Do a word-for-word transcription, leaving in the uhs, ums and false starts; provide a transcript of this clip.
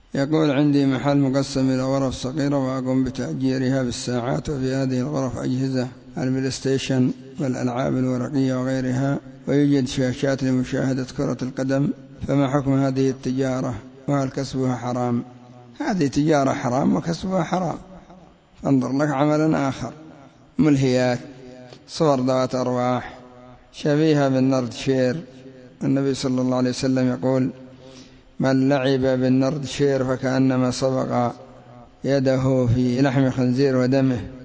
يقول عندي محل مقسم إلى غرف صغيرة وأقوم بتأجيرها بالساعات، وفي هذه الغرف أجهزة البلاي ستيشن والألعاب الورقية وغيرها، ويوجد شاشات لمشاهدة كرة القدم، فما حكم هذه التجارة وهل كسبها حرام؟ هذه تجارة حرام وكسبها حرام، انظر لك عملا آخر. ملهيات، صور ذات أرواح شبيهة بالنرد شير. النبي صلى الله عليه وسلم يقول: من لعب بالنرد شير فكأنما صبغ يده في لحم خنزير ودمه.